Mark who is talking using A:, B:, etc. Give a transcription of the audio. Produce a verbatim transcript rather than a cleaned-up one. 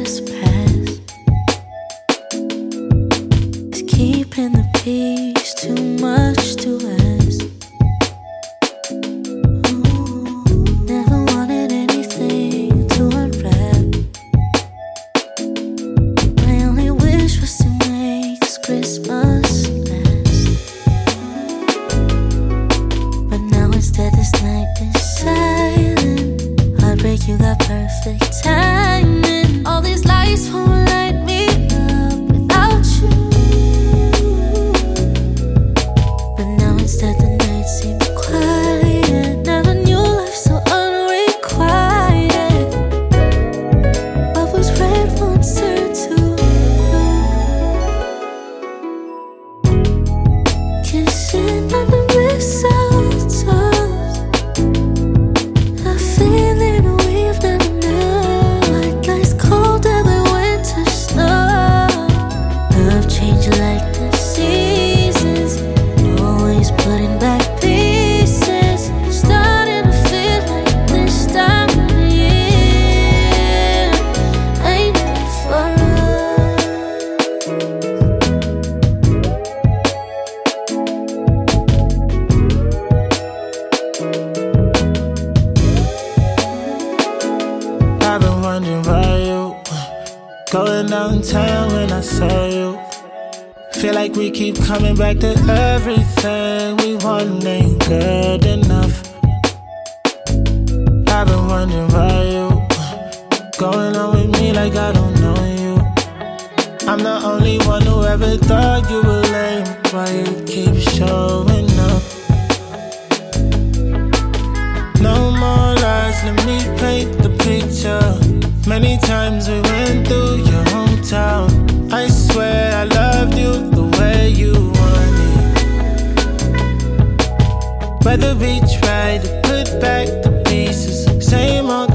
A: trespass is keeping the peace, too much to ask. Ooh, never wanted anything to unwrap. My only wish was to make this Christmas last. But now instead this night is silent. Heartbreak, you got perfect timing. All these lights won't light me up without you. But now instead the night seems quiet. Never knew life so unrequited. What was red once turned to blue. Kissing on the mistletoe, a feeling we've never known. Like ice cold every winter snow. Love change like the seasons, always putting back pieces. Starting to feel like this time of the year ain't meant for us.
B: I've been wondering why you going downtown when I saw you. Feel like we keep coming back to everything we want ain't good enough. I've been wondering why you going on with me like I don't know you. I'm the only one who ever thought you were lame. Why you keep showing up? No more lies, let me paint the picture. Many times we went through your hometown. I swear I loved you the way you wanted. Whether we try to put back the pieces, same old